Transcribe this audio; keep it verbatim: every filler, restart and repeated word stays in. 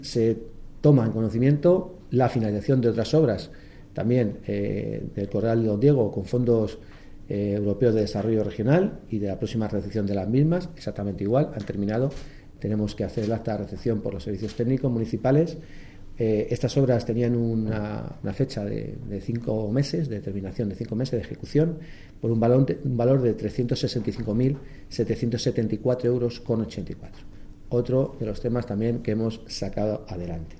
Se toma en conocimiento la finalización de otras obras, también eh, del Corral Don Diego, con fondos eh, europeos de desarrollo regional, y de la próxima recepción de las mismas, exactamente igual, han terminado. Tenemos que hacer el acta de recepción por los servicios técnicos municipales. Eh, estas obras tenían una, una fecha de, de cinco meses, de terminación de cinco meses de ejecución, por un valor de, un valor de trescientos sesenta y cinco mil setecientos setenta y cuatro euros con ochenta y cuatro. Otro de los temas también que hemos sacado adelante.